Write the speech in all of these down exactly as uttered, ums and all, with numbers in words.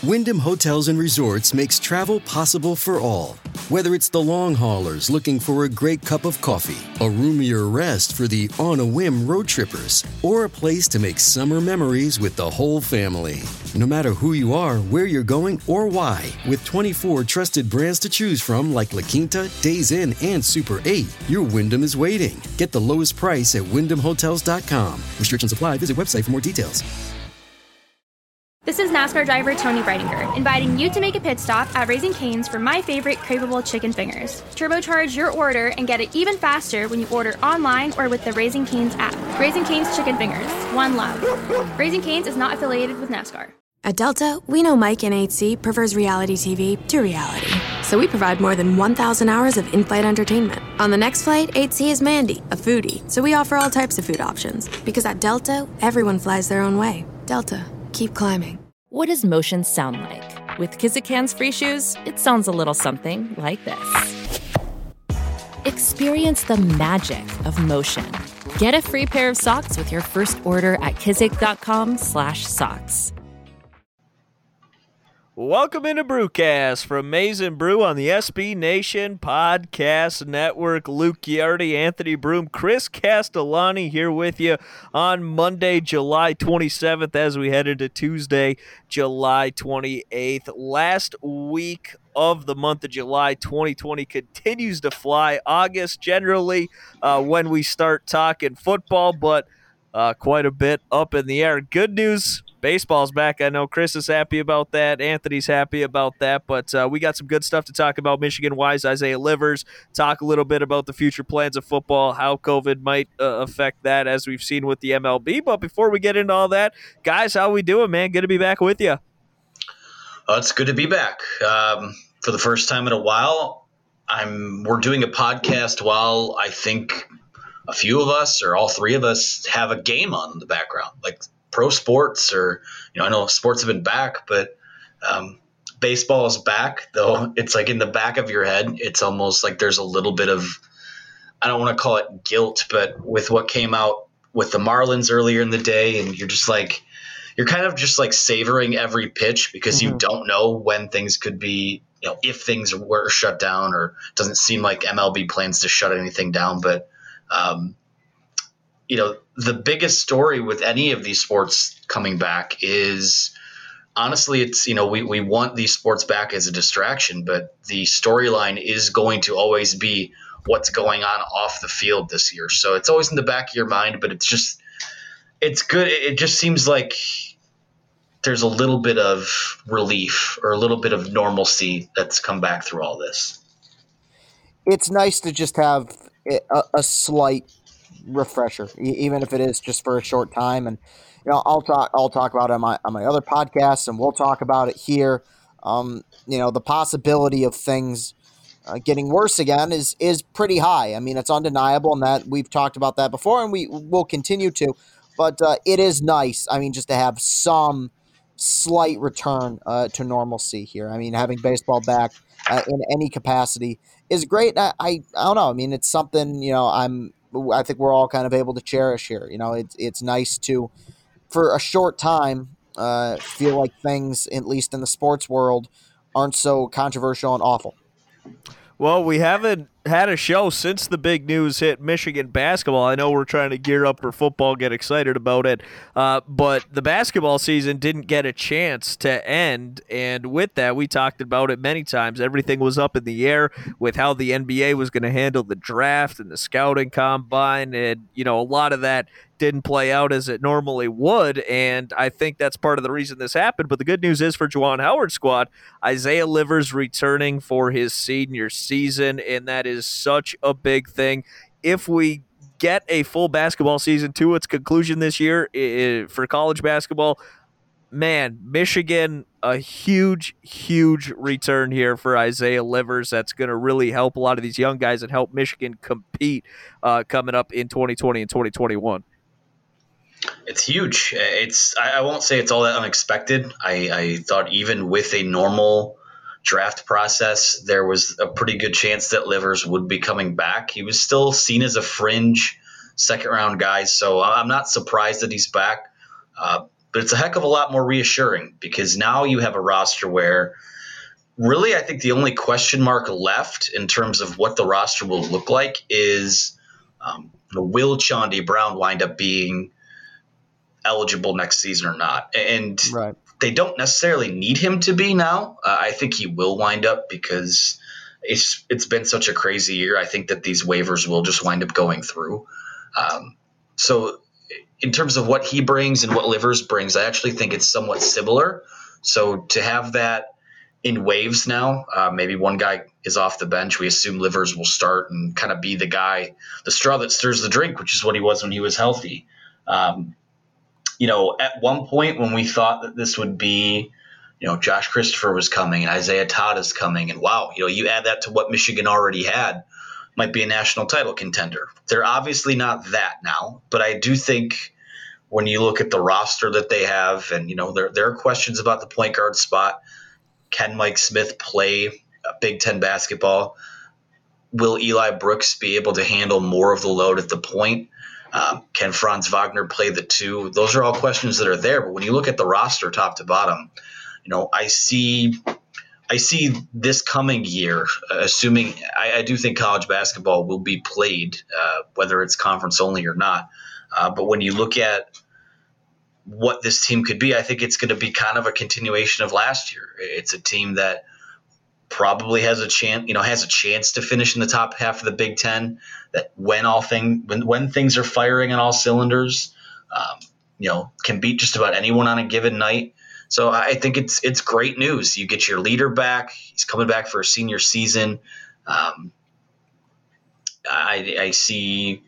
Wyndham Hotels and Resorts makes travel possible for all. Whether it's the long haulers looking for a great cup of coffee, a roomier rest for the on-a-whim road trippers, or a place to make summer memories with the whole family. No matter who you are, where you're going, or why, with twenty-four trusted brands to choose from like La Quinta, Days Inn, and Super eight, your Wyndham is waiting. Get the lowest price at wyndham hotels dot com. Restrictions apply. Visit website for more details. This is NASCAR driver Tony Breidinger, inviting you to make a pit stop at Raising Cane's for my favorite craveable chicken fingers. Turbocharge your order and get it even faster when you order online or with the Raising Cane's app. Raising Cane's Chicken Fingers, one love. Raising Cane's is not affiliated with NASCAR. At Delta, we know Mike in eight C prefers reality T V to reality. So we provide more than one thousand hours of in-flight entertainment. On the next flight, eight C is Mandy, a foodie, so we offer all types of food options. Because at Delta, everyone flies their own way. Delta. Keep climbing. What does motion sound like? With Kizikans free shoes, it sounds a little something like this. Experience the magic of motion. Get a free pair of socks with your first order at kizik.com slash socks. Welcome into Brewcast from Maize and Brew on the S B Nation Podcast Network. Luke Giardi, Anthony Broom, Chris Castellani here with you on Monday, July twenty-seventh as we head into Tuesday, July twenty-eighth. Last week of the month of July twenty twenty continues to fly. August generally uh, when we start talking football, but uh, quite a bit up in the air. Good news. Baseball's back. I know Chris is happy about that. Anthony's happy about that. But uh, we got some good stuff to talk about Michigan-wise. Isaiah Livers, talk a little bit about the future plans of football, how COVID might uh, affect that as we've seen with the M L B. But before we get into all that, guys, how we doing, man? Good to be back with you. Uh, it's good to be back. Um, for the first time in a while, I'm we're doing a podcast while I think a few of us or all three of us have a game on in the background, like pro sports, or, you know, I know sports have been back, but um, baseball is back, though it's like in the back of your head. It's almost like there's a little bit of, I don't want to call it guilt, but with what came out with the Marlins earlier in the day, and you're just like, you're kind of just like savoring every pitch because mm-hmm. you don't know when things could be, you know, if things were shut down, or it doesn't seem like M L B plans to shut anything down. But, um, you know, the biggest story with any of these sports coming back is honestly, it's, you know, we, we want these sports back as a distraction, but the storyline is going to always be what's going on off the field this year. So it's always in the back of your mind, but it's just, it's good. It just seems like there's a little bit of relief or a little bit of normalcy that's come back through all this. It's nice to just have a, a slight refresher, even if it is just for a short time. And, you know, I'll talk, I'll talk about it on my, on my other podcasts, and we'll talk about it here. Um, you know, the possibility of things uh, getting worse again is, is pretty high. I mean, it's undeniable, and that we've talked about that before, and we will continue to, but uh, it is nice. I mean, just to have some slight return uh, to normalcy here. I mean, having baseball back uh, in any capacity is great. I, I, I don't know. I mean, it's something, you know, I'm, I think we're all kind of able to cherish here. You know, it's it's nice to, for a short time, uh, feel like things, at least in the sports world, aren't so controversial and awful. Well, we haven't had a show since the big news hit Michigan basketball. I know we're trying to gear up for football, get excited about it, uh, but the basketball season didn't get a chance to end, and with that, we talked about it many times. Everything was up in the air with how the N B A was going to handle the draft and the scouting combine, and, you know, a lot of that didn't play out as it normally would, and I think that's part of the reason this happened. But the good news is for Juwan Howard's squad, Isaiah Livers returning for his senior season, and that is such a big thing. If we get a full basketball season to its conclusion this year it, for college basketball, man, Michigan, a huge, huge return here for Isaiah Livers. That's going to really help a lot of these young guys and help Michigan compete uh, coming up in twenty twenty and twenty twenty-one. It's huge. It's I, I won't say it's all that unexpected. I, I thought even with a normal draft process, there was a pretty good chance that Livers would be coming back. He was still seen as a fringe second round guy, so I'm not surprised that he's back. Uh, but it's a heck of a lot more reassuring because now you have a roster where really I think the only question mark left in terms of what the roster will look like is um, will Chaundee Brown wind up being eligible next season or not? And right. they don't necessarily need him to be now. Uh, I think he will wind up because it's it's been such a crazy year. I think that these waivers will just wind up going through. Um, so in terms of what he brings and what Livers brings, I actually think it's somewhat similar. So to have that in waves now, uh, maybe one guy is off the bench. We assume Livers will start and kind of be the guy, the straw that stirs the drink, which is what he was when he was healthy. Um, you know, at one point when we thought that this would be, you know, Josh Christopher was coming and Isaiah Todd is coming, and wow, you know, you add that to what Michigan already had, might be a national title contender. They're obviously not that now, but I do think when you look at the roster that they have, and, you know, there, there are questions about the point guard spot. Can Mike Smith play Big Ten basketball? Will Eli Brooks be able to handle more of the load at the point? Um, can Franz Wagner play the two? Those are all questions that are there. But when you look at the roster top to bottom, you know, I see I see this coming year, uh, assuming I, I do think college basketball will be played, uh, whether it's conference only or not. Uh, but when you look at what this team could be, I think it's going to be kind of a continuation of last year. It's a team that probably has a chance, you know, has a chance to finish in the top half of the Big Ten. That when all thing when when things are firing on all cylinders, um, you know, can beat just about anyone on a given night. So I think it's it's great news. You get your leader back. He's coming back for a senior season. Um, I, I see.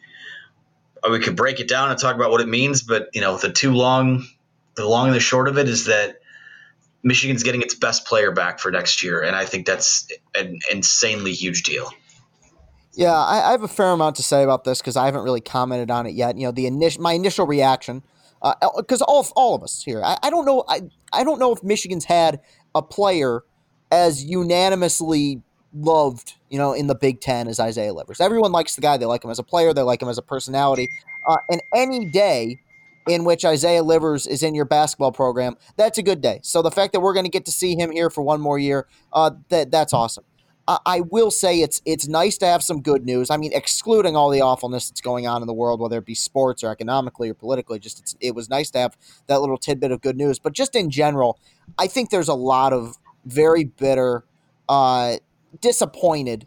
We could break it down and talk about what it means, but you know, the too long, the long and the short of it is that Michigan's getting its best player back for next year, and I think that's an insanely huge deal. Yeah, I, I have a fair amount to say about this because I haven't really commented on it yet. You know, the initial my initial reaction, because uh, all all of us here, I, I don't know, I I don't know if Michigan's had a player as unanimously loved, you know, in the Big Ten as Isaiah Livers. Everyone likes the guy. They like him as a player. They like him as a personality. Uh, and any day in which Isaiah Livers is in your basketball program, that's a good day. So the fact that we're going to get to see him here for one more year, uh, that that's awesome. I, I will say it's it's nice to have some good news. I mean, excluding all the awfulness that's going on in the world, whether it be sports or economically or politically, just it's, it was nice to have that little tidbit of good news. But just in general, I think there's a lot of very bitter, uh, disappointed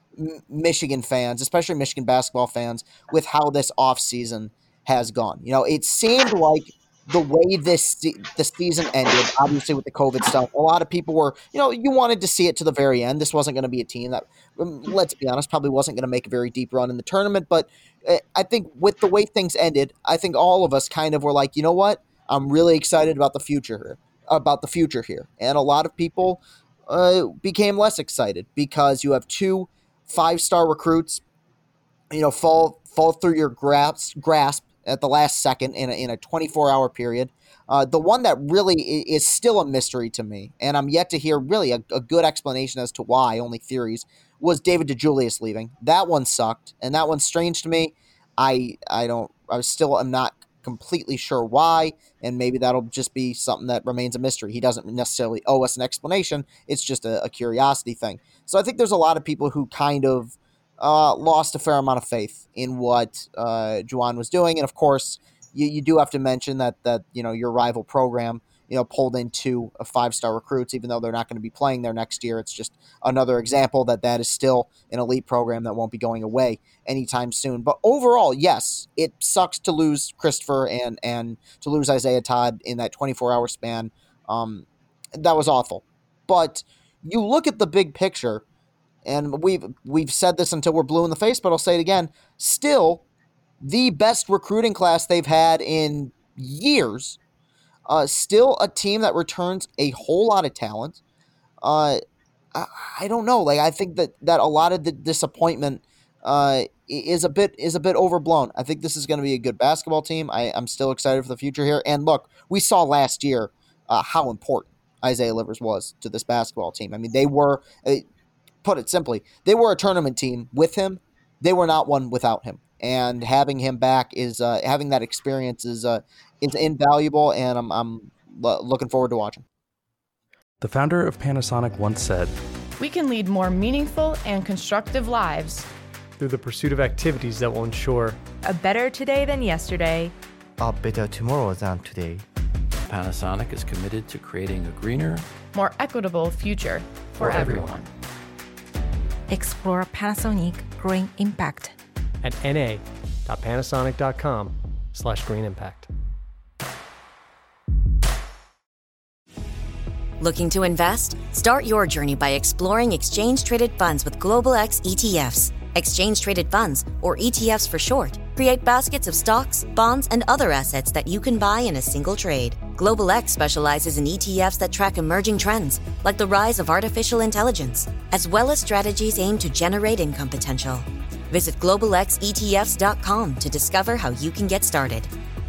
Michigan fans, especially Michigan basketball fans, with how this offseason has gone. You know, it seemed like the way this the season ended, obviously with the COVID stuff, a lot of people were, you know, you wanted to see it to the very end. This wasn't going to be a team that, let's be honest, probably wasn't going to make a very deep run in the tournament. But I think with the way things ended, I think all of us kind of were like, you know what? I'm really excited about the future here, about the future here. And a lot of people uh, became less excited because you have two five-star recruits, you know, fall fall through your grasp grasp at the last second in a, in a twenty-four hour period. Uh, the one that really is still a mystery to me, and I'm yet to hear really a, a good explanation as to why, only theories, was David DeJulius leaving. That one sucked, and that one's strange to me. I I don't, I still am not completely sure why, and maybe that'll just be something that remains a mystery. He doesn't necessarily owe us an explanation. It's just a, a curiosity thing. So I think there's a lot of people who kind of uh, lost a fair amount of faith in what uh, Juwan was doing. And of course, you, you do have to mention that, that, you know, your rival program, you know, pulled in two uh, five-star recruits, even though they're not going to be playing there next year. It's just another example that that is still an elite program that won't be going away anytime soon. But overall, yes, it sucks to lose Christopher and, and to lose Isaiah Todd in that twenty-four hour span. Um, that was awful. But you look at the big picture, and we've we've said this until we're blue in the face, but I'll say it again. Still, the best recruiting class they've had in years. Uh, still a team that returns a whole lot of talent. Uh, I, I don't know. Like I think that, that a lot of the disappointment uh, is a bit is a bit overblown. I think this is going to be a good basketball team. I, I'm still excited for the future here. And look, we saw last year uh, how important Isaiah Livers was to this basketball team. I mean, they were, uh, put it simply, they were a tournament team with him. They were not one without him. And having him back is uh, having that experience is uh, is invaluable, and I'm I'm lo- looking forward to watching. The founder of Panasonic once said, "We can lead more meaningful and constructive lives through the pursuit of activities that will ensure a better today than yesterday, a better tomorrow than today." Panasonic is committed to creating a greener, more equitable future for, for everyone. Explore Panasonic Green Impact at na.panasonic.com slash green impact. Looking to invest? Start your journey by exploring exchange-traded funds with Global X E T Fs. Exchange-traded funds, or E T Fs for short, create baskets of stocks, bonds, and other assets that you can buy in a single trade. Global X specializes in E T Fs that track emerging trends, like the rise of artificial intelligence, as well as strategies aimed to generate income potential. Visit global x e t f s dot com to discover how you can get started.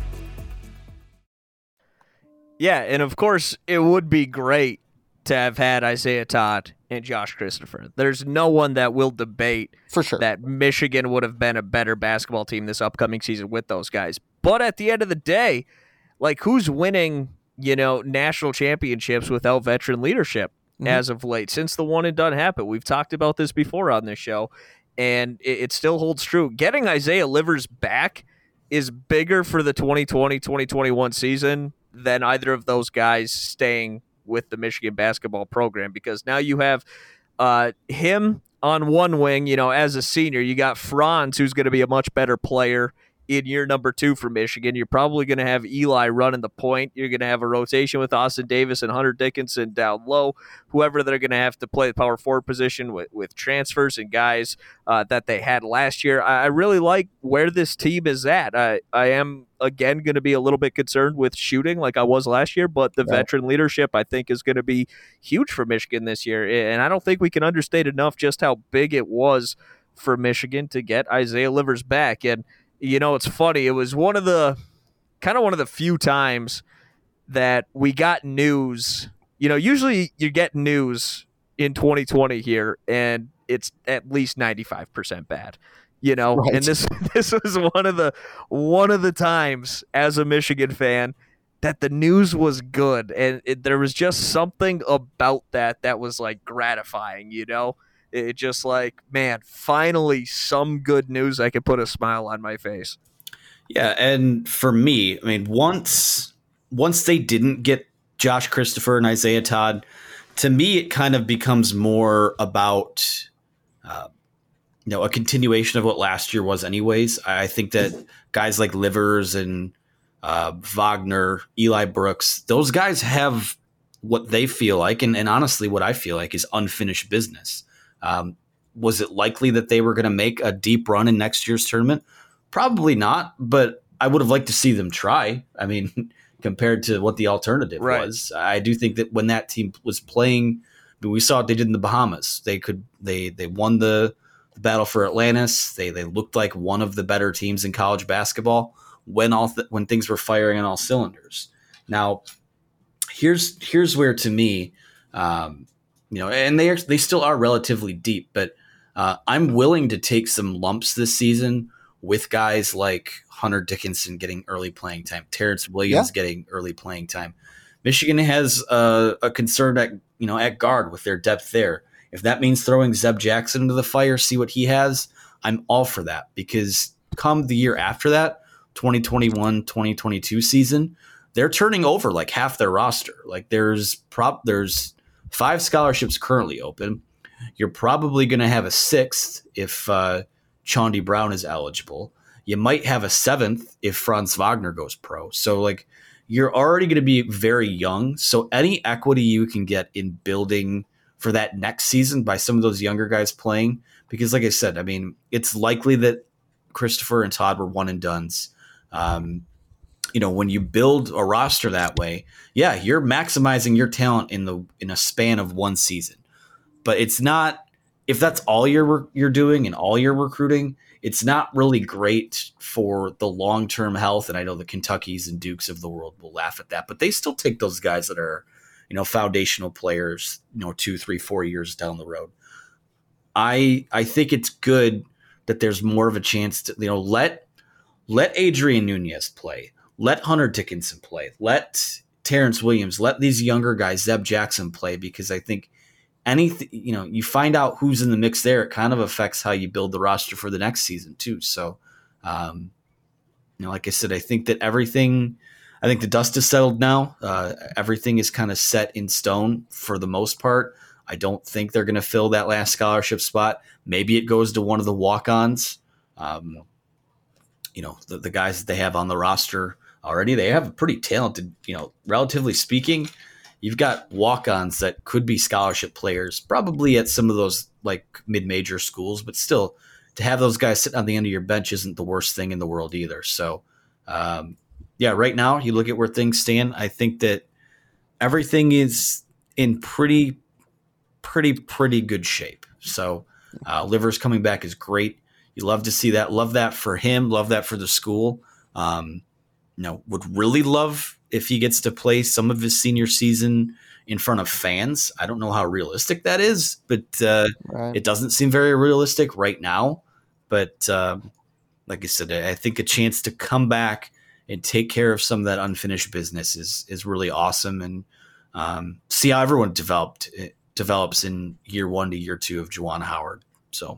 Yeah, and of course, it would be great to have had Isaiah Todd and Josh Christopher. There's no one that will debate for sure that Michigan would have been a better basketball team this upcoming season with those guys. But at the end of the day, like, who's winning, you know, national championships without veteran leadership mm-hmm. as of late? Since the one and done happened, we've talked about this before on this show, and it, it still holds true. Getting Isaiah Livers back is bigger for the twenty twenty twenty twenty-one season than either of those guys staying with the Michigan basketball program, because now you have uh, him on one wing. You know, as a senior, you got Franz, who's going to be a much better player in year number two for Michigan. You're probably going to have Eli running the point. You're going to have a rotation with Austin Davis and Hunter Dickinson down low, whoever they're going to have to play the power forward position with, with transfers and guys uh, that they had last year. I, I really like where this team is at. I, I am, again, going to be a little bit concerned with shooting like I was last year, but the yeah. veteran leadership, I think, is going to be huge for Michigan this year. And I don't think we can understate enough just how big it was for Michigan to get Isaiah Livers back. And you know, it's funny. It was one of the kind of one of the few times that we got news. You know, usually you get news in twenty twenty here, and it's at least ninety-five percent bad. You know, right. and this this was one of the one of the times as a Michigan fan that the news was good, and it, there was just something about that that was like gratifying. You know. It just like, man, finally some good news. I could put a smile on my face. Yeah, and for me, I mean, once once they didn't get Josh Christopher and Isaiah Todd, to me it kind of becomes more about uh, you know, a continuation of what last year was anyways. I think that guys like Livers and uh, Wagner, Eli Brooks, those guys have what they feel like, and, and honestly what I feel like is unfinished business. Um, was it likely that they were going to make a deep run in next year's tournament? Probably not, but I would have liked to see them try. I mean, compared to what the alternative right. was, I do think that when that team was playing, I mean, we saw what they did in the Bahamas. They could they they won the, the battle for Atlantis. They they looked like one of the better teams in college basketball when all th- when things were firing on all cylinders. Now, here's here's where to me. Um, You know, and they are, they still are relatively deep, but uh, I'm willing to take some lumps this season with guys like Hunter Dickinson getting early playing time, Terrence Williams yeah. getting early playing time. Michigan has a, a concern at you know at guard with their depth there. If that means throwing Zeb Jackson into the fire, see what he has, I'm all for that, because come the year after that, twenty twenty-one twenty twenty-two season, they're turning over like half their roster. Like there's prop there's five scholarships currently open. You're probably going to have a sixth if uh, Chaundi Brown is eligible. You might have a seventh if Franz Wagner goes pro. So, like, you're already going to be very young. So any equity you can get in building for that next season by some of those younger guys playing, because, like I said, I mean, it's likely that Christopher and Todd were one and dones. Um, You know, when you build a roster that way, yeah, you're maximizing your talent in the in a span of one season. But it's not, if that's all you're you're doing and all you're recruiting, it's not really great for the long-term health. And I know the Kentuckys and Dukes of the world will laugh at that, but they still take those guys that are, you know, foundational players, you know, two, three, four years down the road. I I think it's good that there's more of a chance to, you know, let let Adrian Nunez play. let Hunter Dickinson play. Let Terrence Williams, let these younger guys, Zeb Jackson, play, because I think anything, you know, you find out who's in the mix there, it kind of affects how you build the roster for the next season too. So, um, you know, like I said, I think that everything, I think the dust is settled now. Uh, everything is kind of set in stone for the most part. I don't think they're going to fill that last scholarship spot. Maybe it goes to one of the walk-ons. Um, you know, the, the guys that they have on the roster already, they have a pretty talented, you know, relatively speaking, you've got walk-ons that could be scholarship players, probably at some of those like mid-major schools, but still to have those guys sitting on the end of your bench isn't the worst thing in the world either. So, um, yeah, right now you look at where things stand. I think that everything is in pretty, pretty, pretty good shape. So uh, Livers coming back is great. You love to see that. Love that for him. Love that for the school. Um, you know, would really love if he gets to play some of his senior season in front of fans. I don't know how realistic that is, but uh, right. It doesn't seem very realistic right now. But um, like I said, I think a chance to come back and take care of some of that unfinished business is is really awesome, and um, see how everyone developed develops in year one to year two of Juwan Howard. So.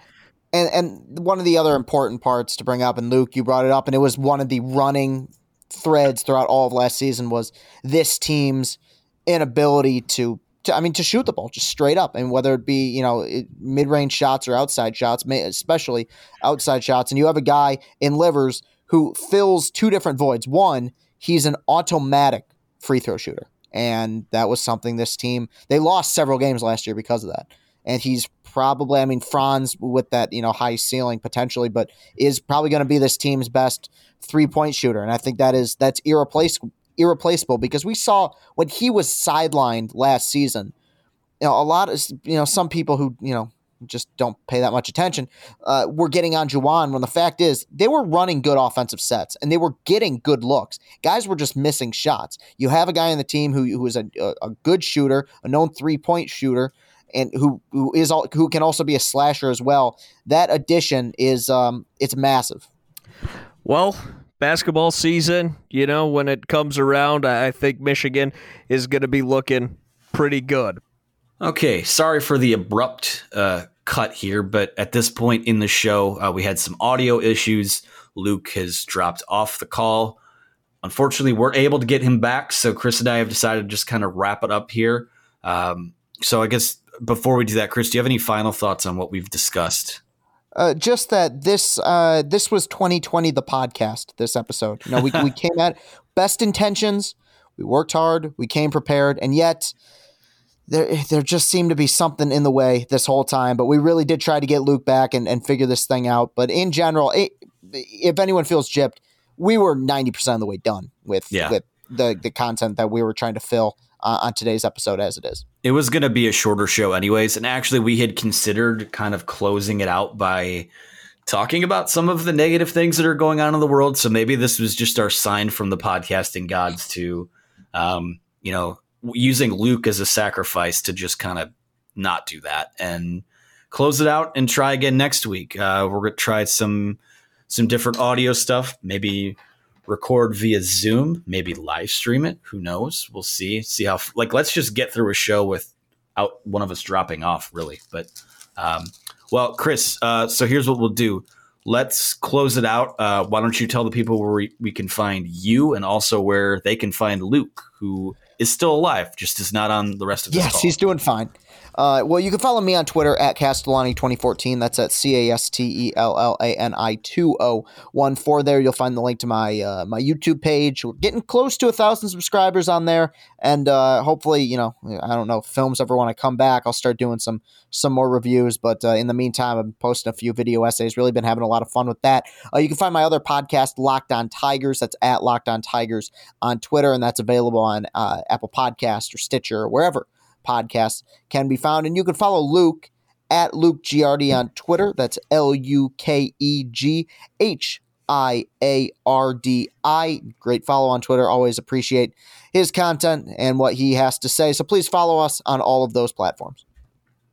And and one of the other important parts to bring up, and Luke, you brought it up, and it was one of the running threads throughout all of last season, was this team's inability to, to I mean, to shoot the ball just straight up. And whether it be, you know, mid-range shots or outside shots, especially outside shots. And you have a guy in Livers who fills two different voids. One, he's an automatic free throw shooter. And that was something this team, they lost several games last year because of that. And he's probably, I mean, Franz with that, you know, high ceiling potentially, but is probably going to be this team's best three-point shooter. And I think that is, that's irreplaceable, irreplaceable because we saw when he was sidelined last season, you know, a lot of, you know, some people who, you know, just don't pay that much attention, uh, were getting on Juwan when the fact is they were running good offensive sets and they were getting good looks. Guys were just missing shots. You have a guy on the team who, who is a, a good shooter, a known three-point shooter, and who who is all, who can also be a slasher as well. That addition is um it's massive. Well, basketball season, you know, when it comes around, I think Michigan is going to be looking pretty good. Okay, sorry for the abrupt uh, cut here, but at this point in the show, uh, we had some audio issues. Luke has dropped off the call. Unfortunately, we're able to get him back, so Chris and I have decided to just kind of wrap it up here. Um, so I guess before we do that, Chris, do you have any final thoughts on what we've discussed? Uh, just that this uh, this was twenty twenty, the podcast, this episode. You know, we we came at best intentions, we worked hard, we came prepared, and yet there there just seemed to be something in the way this whole time. But we really did try to get Luke back and, and figure this thing out. But in general, it, if anyone feels gypped, we were ninety percent of the way done with, yeah. with the, the content that we were trying to fill Uh, on today's episode as it is. It was going to be a shorter show anyways, and actually we had considered kind of closing it out by talking about some of the negative things that are going on in the world, so maybe this was just our sign from the podcasting gods to, um, you know, using Luke as a sacrifice to just kind of not do that and close it out and try again next week. Uh, we're going to try some some different audio stuff, maybe record via Zoom, maybe live stream it. Who knows? We'll see. See how, like, let's just get through a show without one of us dropping off, really. But, um, well, Chris, uh, so here's what we'll do. Let's close it out. Uh, why don't you tell the people where we, we can find you and also where they can find Luke, who is still alive, just is not on the rest of this Yes, call. He's doing fine. Uh, well, you can follow me on Twitter at Castellani twenty fourteen. That's at C A S T E L L A N I two oh one four. There you'll find the link to my uh, my YouTube page. We're getting close to a thousand subscribers on there, and uh, hopefully, you know, I don't know if films ever want to come back, I'll start doing some some more reviews. But uh, in the meantime, I'm posting a few video essays. Really been having a lot of fun with that. Uh, you can find my other podcast, Locked On Tigers. That's at Locked On Tigers on Twitter, and that's available on uh, Apple Podcasts or Stitcher or wherever podcasts can be found. And you can follow Luke at Luke Giardi on Twitter. That's L U K E G H I A R D I. Great follow on Twitter. Always appreciate his content and what he has to say. So please follow us on all of those platforms.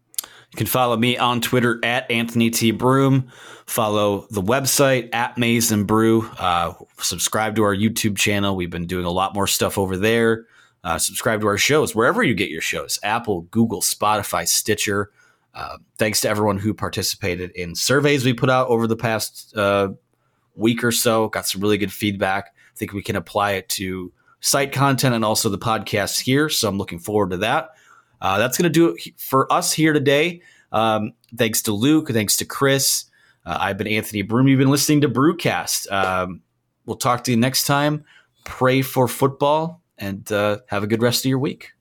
You can follow me on Twitter at Anthony T. Broom. Follow the website at Maize and Brew. Uh, subscribe to our YouTube channel. We've been doing a lot more stuff over there. Uh, subscribe to our shows wherever you get your shows. Apple, Google, Spotify, Stitcher. Uh, thanks to everyone who participated in surveys we put out over the past uh, week or so. Got some really good feedback. I think we can apply it to site content and also the podcast here. So I'm looking forward to that. Uh, that's going to do it for us here today. Um, thanks to Luke. Thanks to Chris. Uh, I've been Anthony Broom. You've been listening to Brewcast. Um, we'll talk to you next time. Pray for football and uh, have a good rest of your week.